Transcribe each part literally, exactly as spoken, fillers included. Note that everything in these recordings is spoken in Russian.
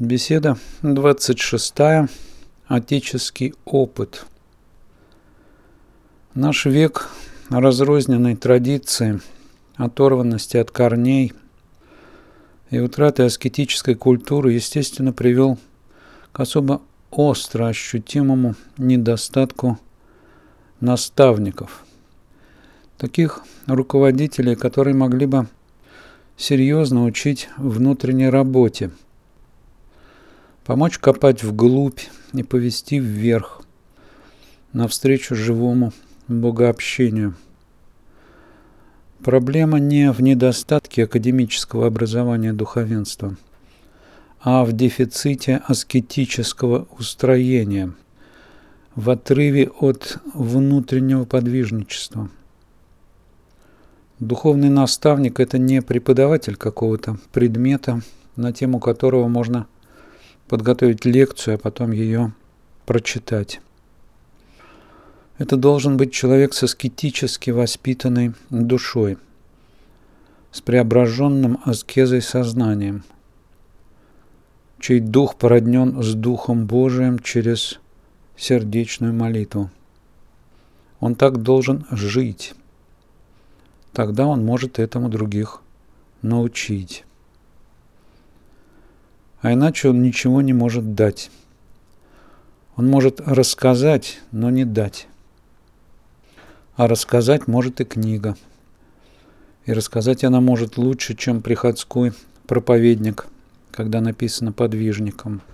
Беседа двадцать шестая. Отеческий опыт. Наш век разрозненной традиции, оторванности от корней и утраты аскетической культуры, естественно, привел к особо остро ощутимому недостатку наставников. Таких руководителей, которые могли бы серьезно учить внутренней работе, помочь копать вглубь и повести вверх, навстречу живому богообщению. Проблема не в недостатке академического образования духовенства, а в дефиците аскетического устроения, в отрыве от внутреннего подвижничества. Духовный наставник – это не преподаватель какого-то предмета, на тему которого можно подготовить лекцию, а потом ее прочитать. Это должен быть человек с аскетически воспитанной душой, с преображенным аскезой сознанием, чей дух породнен с Духом Божиим через сердечную молитву. Он так должен жить. Тогда он может этому других научить. А иначе он ничего не может дать. Он может рассказать, но не дать. А рассказать может и книга. И рассказать она может лучше, чем приходской проповедник, когда написано подвижником.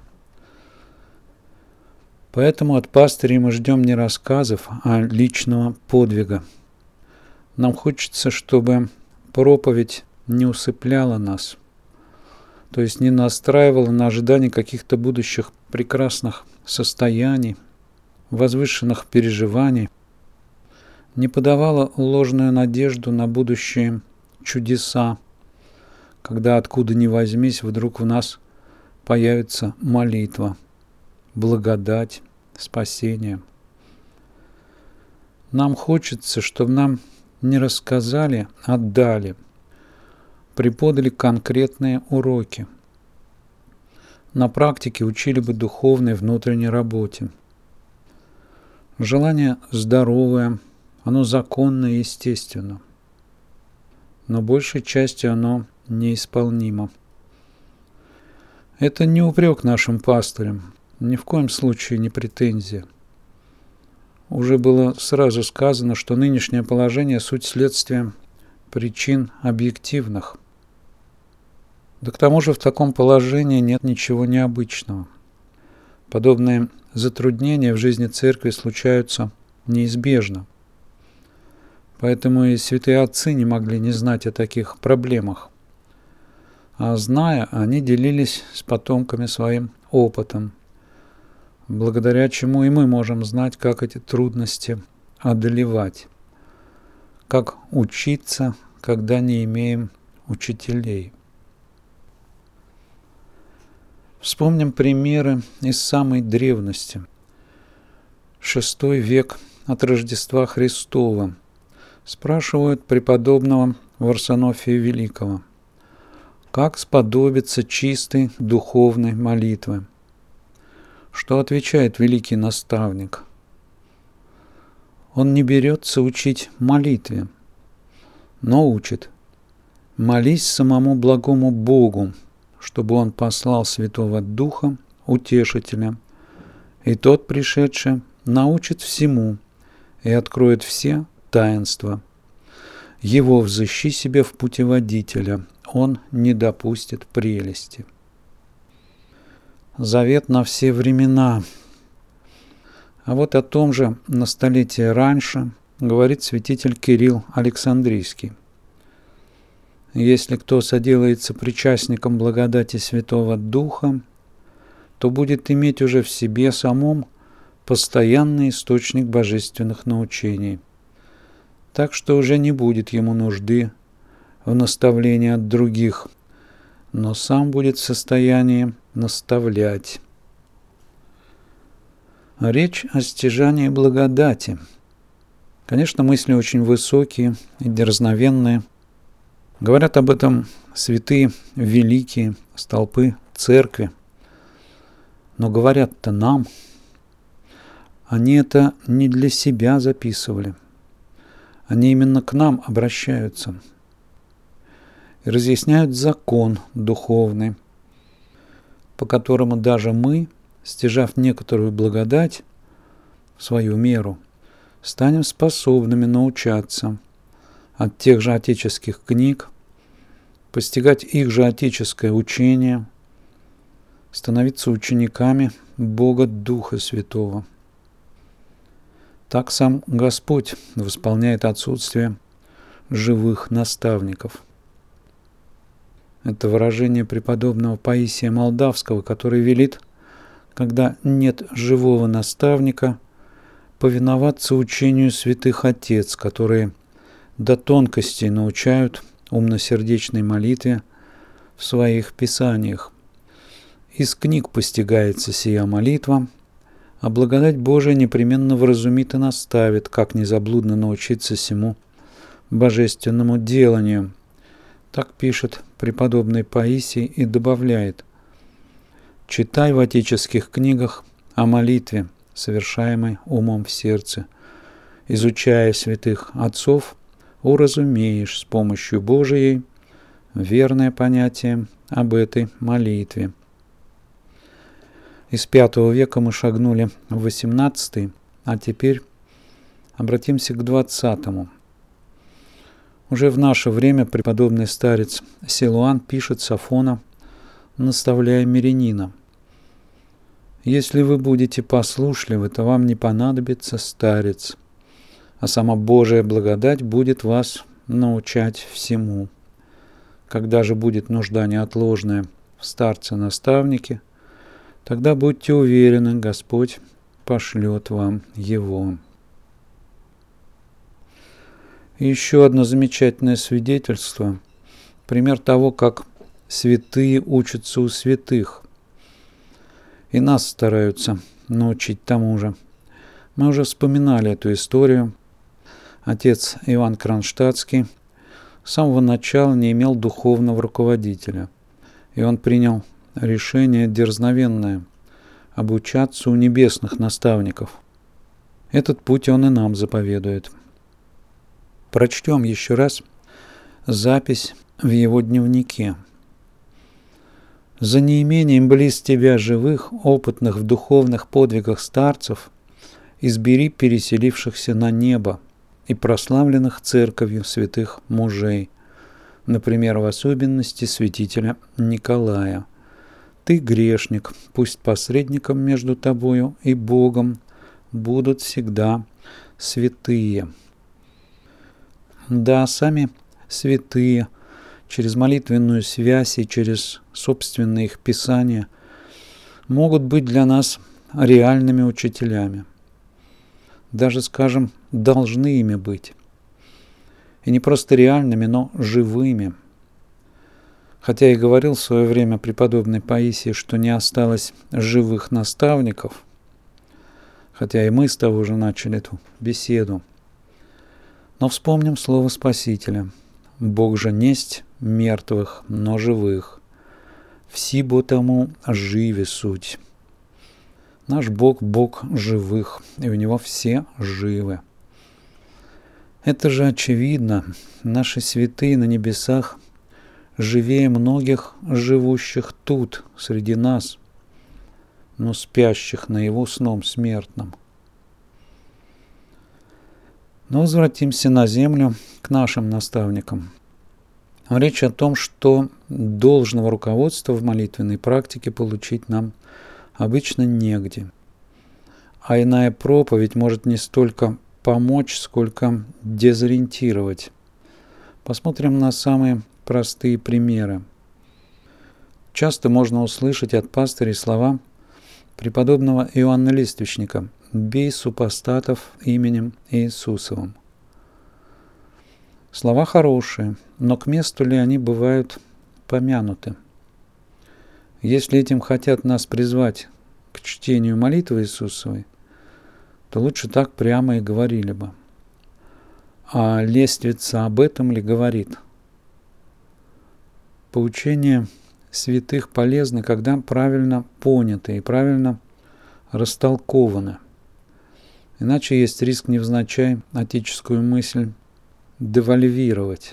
Поэтому от пастырей мы ждем не рассказов, а личного подвига. Нам хочется, чтобы проповедь не усыпляла нас, то есть не настраивала на ожидание каких-то будущих прекрасных состояний, возвышенных переживаний, не подавала ложную надежду на будущие чудеса, когда откуда ни возьмись вдруг в нас появится молитва, благодать, спасение. Нам хочется, чтобы нам не рассказали, а дали, преподали конкретные уроки. На практике учили бы духовной внутренней работе. Желание здоровое, оно законно и естественно, но большей частью оно неисполнимо. Это не упрек нашим пастырям, ни в коем случае не претензия. Уже было сразу сказано, что нынешнее положение – суть следствия причин объективных. Да к тому же в таком положении нет ничего необычного. Подобные затруднения в жизни церкви случаются неизбежно. Поэтому и святые отцы не могли не знать о таких проблемах. А зная, они делились с потомками своим опытом, благодаря чему и мы можем знать, как эти трудности одолевать, как учиться, когда не имеем учителей. Вспомним примеры из самой древности. Шестой век от Рождества Христова. Спрашивают преподобного Варсонофия Великого, как сподобиться чистой духовной молитвы. Что отвечает великий наставник? Он не берется учить молитве, но учит: молись самому благому Богу, чтобы Он послал Святого Духа, Утешителя, и тот, пришедший, научит всему и откроет все таинства. Его взыщи себе в путеводителя, Он не допустит прелести. Завет на все времена. А вот о том же на столетие раньше говорит святитель Кирилл Александрийский. Если кто соделается причастником благодати Святого Духа, то будет иметь уже в себе самом постоянный источник божественных научений, так что уже не будет ему нужды в наставлении от других, но сам будет в состоянии наставлять. Речь о стяжании благодати. Конечно, мысли очень высокие и дерзновенные. Говорят об этом святые, великие столпы церкви, Но говорят-то нам. Они это не для себя записывали. Они именно к нам обращаются и разъясняют закон духовный, по которому даже мы, стяжав некоторую благодать в свою меру, станем способными научаться от тех же отеческих книг, постигать их же отеческое учение, становиться учениками Бога Духа Святого. Так сам Господь восполняет отсутствие живых наставников. Это выражение преподобного Паисия Молдавского, который велит, когда нет живого наставника, повиноваться учению святых отец, которые до тонкостей научают умносердечной молитве в своих писаниях. Из книг постигается сия молитва, а благодать Божия непременно вразумит и наставит, как незаблудно научиться сему божественному деланию. Так пишет преподобный Паисий и добавляет: «Читай в отеческих книгах о молитве, совершаемой умом в сердце. Изучая святых отцов, уразумеешь с помощью Божией верное понятие об этой молитве». Из пятого века мы шагнули в восемнадцатый, а теперь обратимся к двадцатому. Уже в наше время преподобный старец Силуан пишет с Афона, наставляя мирянина: «Если вы будете послушливы, то вам не понадобится старец, а сама Божия благодать будет вас научать всему. Когда же будет нужда неотложная в старце-наставнике, тогда будьте уверены, Господь пошлет вам его». И еще одно замечательное свидетельство, пример того, как святые учатся у святых, и нас стараются научить тому же. Мы уже вспоминали эту историю. Отец Иоанн Кронштадтский с самого начала не имел духовного руководителя, и он принял решение дерзновенное – обучаться у небесных наставников. Этот путь он и нам заповедует. Прочтем еще раз запись в его дневнике. «За неимением близ тебя живых, опытных в духовных подвигах старцев, избери переселившихся на небо и прославленных церковью святых мужей, например, в особенности святителя Николая. Ты грешник, пусть посредником между тобою и Богом будут всегда святые». Да, сами святые через молитвенную связь и через собственные их писания могут быть для нас реальными учителями. Даже, скажем, должны ими быть. И не просто реальными, но живыми. Хотя и говорил в свое время преподобный Паисий, что не осталось живых наставников, хотя и мы с того же начали эту беседу. Но вспомним слово Спасителя: «Бог же несть мертвых, но живых. Вси бо тому живи суть». Наш Бог – Бог живых, и у Него все живы. Это же очевидно. Наши святые на небесах живее многих живущих тут, среди нас, но спящих наяву сном смертным. Но возвратимся на землю к нашим наставникам. Речь о том, что должного руководства в молитвенной практике получить нам обычно негде. А иная проповедь может не столько помочь, сколько дезориентировать. Посмотрим на самые простые примеры. Часто можно услышать от пастырей слова преподобного Иоанна Листвичника: «Бей супостатов именем Иисусовым». Слова хорошие, но к месту ли они бывают помянуты? Если этим хотят нас призвать к чтению молитвы Иисусовой, то лучше так прямо и говорили бы. А лествица об этом ли говорит? Поучение святых полезны, когда правильно поняты и правильно растолкованы. Иначе есть риск невзначай отеческую мысль девальвировать.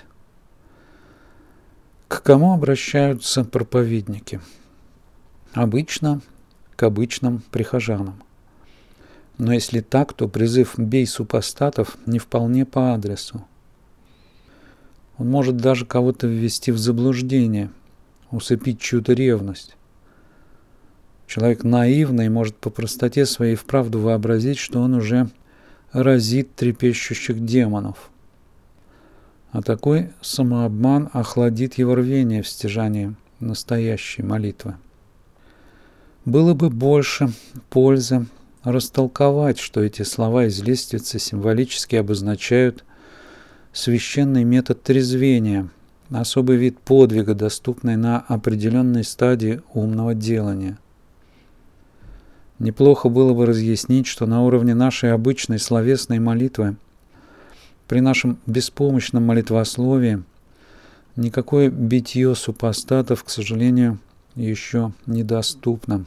К кому обращаются проповедники? Обычно к обычным прихожанам. Но если так, то призыв «бей супостатов» не вполне по адресу. Он может даже кого-то ввести в заблуждение, усыпить чью-то ревность. Человек наивный может по простоте своей вправду вообразить, что он уже разит трепещущих демонов. А такой самообман охладит его рвение в стяжании настоящей молитвы. Было бы больше пользы растолковать, что эти слова из лестницы символически обозначают священный метод трезвения, особый вид подвига, доступный на определенной стадии умного делания. Неплохо было бы разъяснить, что на уровне нашей обычной словесной молитвы, при нашем беспомощном молитвословии, никакое битье супостатов, к сожалению, еще недоступно.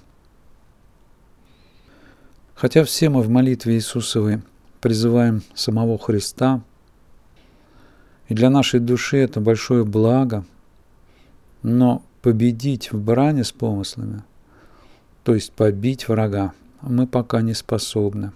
Хотя все мы в молитве Иисусовой призываем самого Христа, и для нашей души это большое благо, но победить в брани с помыслами, то есть побить врага, мы пока не способны.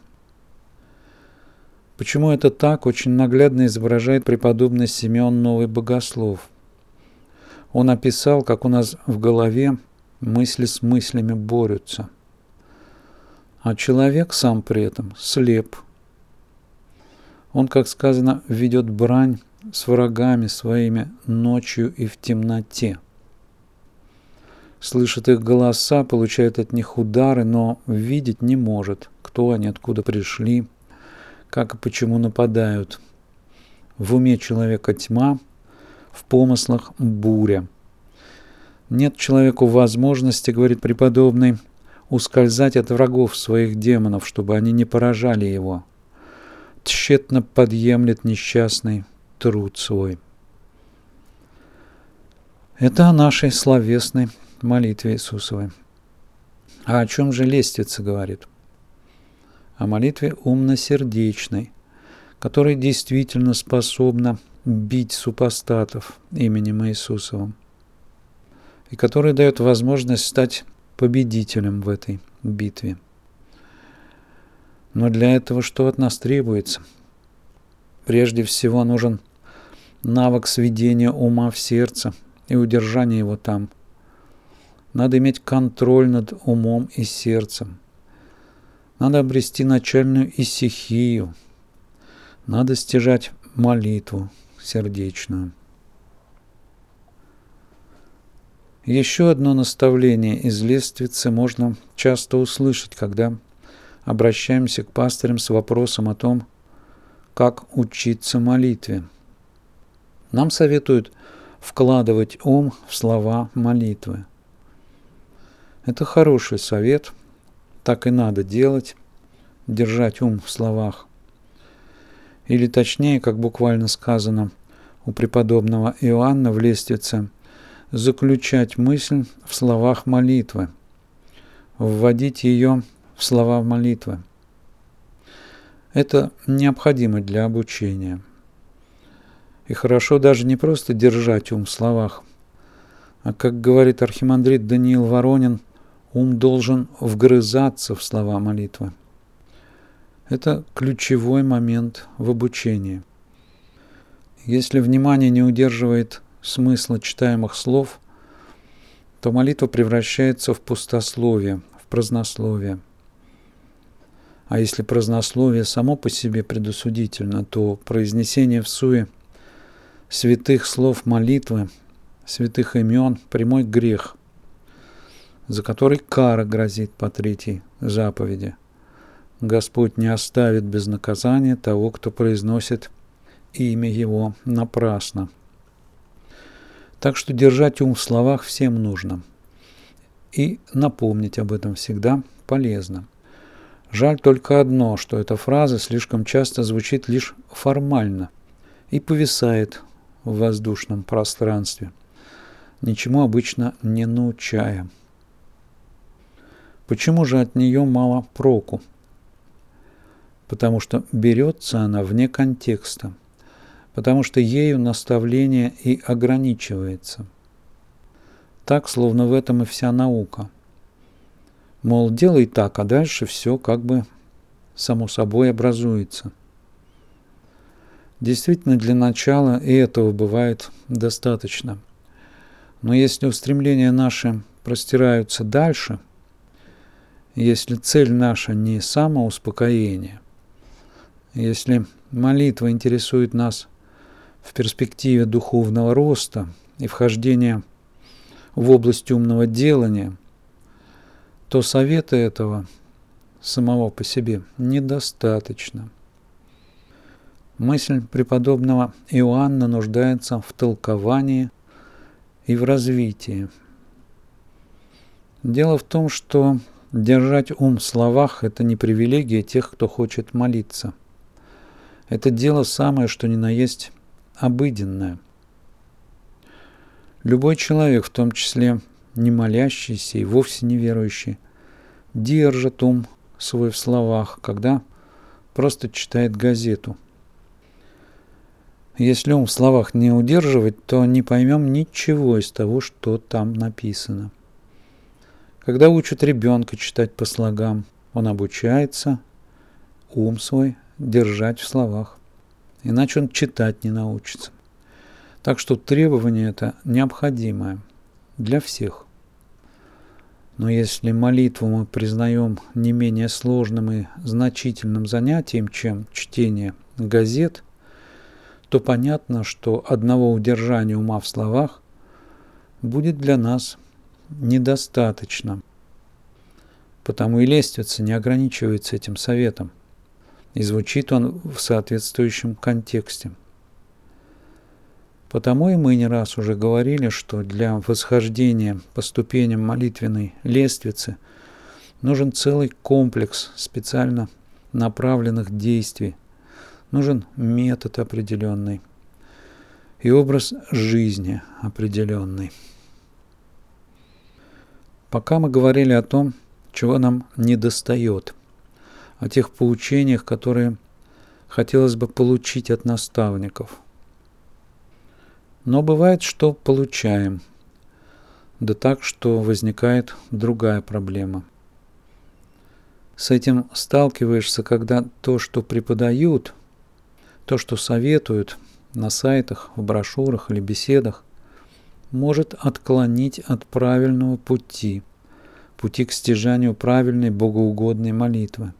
Почему это так, очень наглядно изображает преподобный Симеон Новый Богослов. Он описал, как у нас в голове мысли с мыслями борются, а человек сам при этом слеп. Он, как сказано, ведет брань с врагами своими ночью и в темноте. Слышит их голоса, получает от них удары, но видеть не может, кто они, откуда пришли, как и почему нападают. В уме человека тьма, в помыслах буря. Нет человеку возможности, говорит преподобный, ускользать от врагов своих демонов, чтобы они не поражали его. Тщетно подъемлет несчастный труд свой. Это о нашей словесной молитве Иисусовой. А о чем же лестница говорит? О молитве умно-сердечной, которая действительно способна бить супостатов именем Иисусовым, и которая дает возможность стать победителем в этой битве. Но для этого что от нас требуется? Прежде всего нужен навык сведения ума в сердце и удержания его там. Надо иметь контроль над умом и сердцем. Надо обрести начальную исихию. Надо стяжать молитву сердечную. Еще одно наставление из лестницы можно часто услышать, когда обращаемся к пастырям с вопросом о том, как учиться молитве. Нам советуют вкладывать ум в слова молитвы. Это хороший совет, так и надо делать, держать ум в словах. Или точнее, как буквально сказано у преподобного Иоанна в лестнице, заключать мысль в словах молитвы, вводить ее в слова молитвы. Это необходимо для обучения. И хорошо даже не просто держать ум в словах, а, как говорит архимандрит Даниил Воронин, ум должен вгрызаться в слова молитвы. Это ключевой момент в обучении. Если внимание не удерживает смысла читаемых слов, то молитва превращается в пустословие, в празднословие. А если празднословие само по себе предосудительно, то произнесение всуе святых слов молитвы, святых имен – прямой грех, за который кара грозит по третьей заповеди. Господь не оставит без наказания того, кто произносит имя Его напрасно. Так что держать ум в словах всем нужно. И напомнить об этом всегда полезно. Жаль только одно, что эта фраза слишком часто звучит лишь формально и повисает в воздушном пространстве. ничему обычно не научая. Почему же от нее мало проку? Потому что берется она вне контекста, потому что ею наставление и ограничивается. Так, словно в этом и вся наука. Мол, делай так, а дальше все как бы само собой образуется. Действительно, для начала и этого бывает достаточно. Но если устремления наши простираются дальше, если цель наша не самоуспокоение, если молитва интересует нас в перспективе духовного роста и вхождения в область умного делания, то совета этого самого по себе недостаточно. Мысль преподобного Иоанна нуждается в толковании и в развитии. Дело в том, что держать ум в словах – это не привилегия тех, кто хочет молиться. Это дело самое, что ни на есть, обыденное. Любой человек, в том числе не молящийся и вовсе не верующий, держит ум свой в словах, когда просто читает газету. Если ум в словах не удерживать, то не поймем ничего из того, что там написано. Когда учат ребенка читать по слогам, он обучается ум свой держать в словах, иначе он читать не научится. Так что требование это необходимое для всех. Но если молитву мы признаем не менее сложным и значительным занятием, чем чтение газет, то понятно, что одного удержания ума в словах будет для нас недостаточно. Потому и лестница не ограничивается этим советом, и звучит он в соответствующем контексте. Потому и мы не раз уже говорили, что для восхождения по ступеням молитвенной лестницы нужен целый комплекс специально направленных действий, нужен метод определенный и образ жизни определенный. Пока мы говорили о том, чего нам недостает, о тех поучениях, которые хотелось бы получить от наставников. Но бывает, что получаем, да так, что возникает другая проблема. С этим сталкиваешься, когда то, что преподают, то, что советуют на сайтах, в брошюрах или беседах, может отклонить от правильного пути, пути к стяжанию правильной богоугодной молитвы.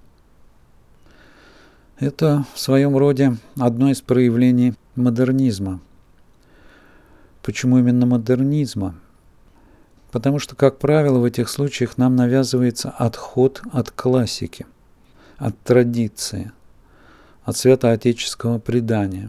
Это в своем роде одно из проявлений модернизма. Почему именно модернизма? Потому что, как правило, в этих случаях нам навязывается отход от классики, от традиции, от святоотеческого предания.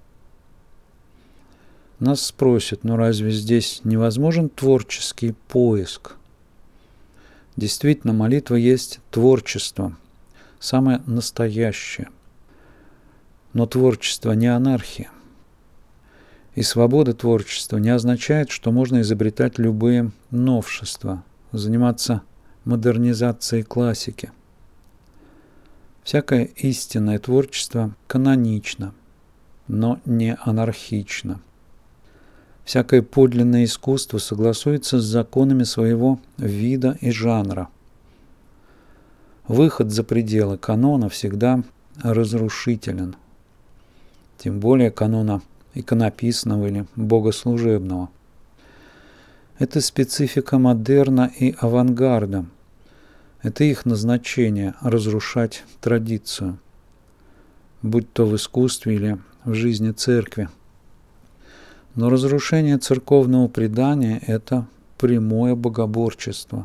Нас спросят, ну разве здесь невозможен творческий поиск? Действительно, молитва есть творчество, самое настоящее. Но творчество не анархия. И свобода творчества не означает, что можно изобретать любые новшества, заниматься модернизацией классики. Всякое истинное творчество канонично, но не анархично. Всякое подлинное искусство согласуется с законами своего вида и жанра. Выход за пределы канона всегда разрушителен, тем более канона иконописного или богослужебного. Это специфика модерна и авангарда. Это их назначение – разрушать традицию, будь то в искусстве или в жизни церкви. Но разрушение церковного предания – это прямое богоборчество.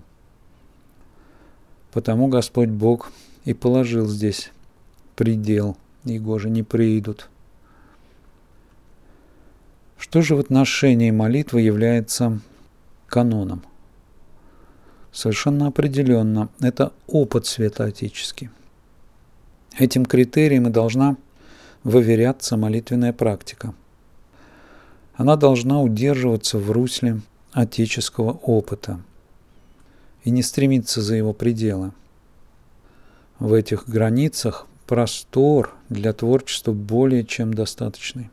Потому Господь Бог и положил здесь предел, его же не приидут. Что же в отношении молитвы является каноном? Совершенно определенно, это опыт святоотеческий. Этим критерием и должна выверяться молитвенная практика. Она должна удерживаться в русле отеческого опыта и не стремиться за его пределы. В этих границах простор для творчества более чем достаточный.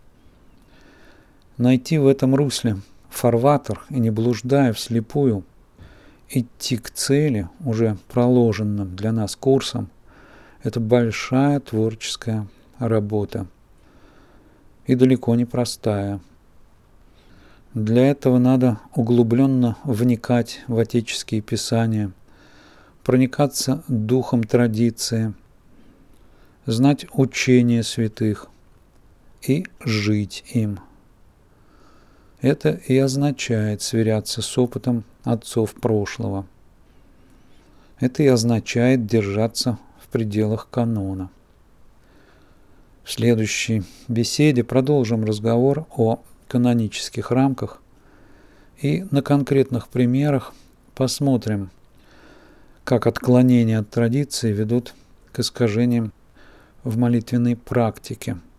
Найти в этом русле фарватер и, не блуждая вслепую, идти к цели, уже проложенным для нас курсом, это большая творческая работа и далеко не простая. Для этого надо углубленно вникать в отеческие писания, проникаться духом традиции, знать учения святых и жить им. Это и означает сверяться с опытом отцов прошлого. Это и означает держаться в пределах канона. В следующей беседе продолжим разговор о канонических рамках и на конкретных примерах посмотрим, как отклонения от традиции ведут к искажениям в молитвенной практике.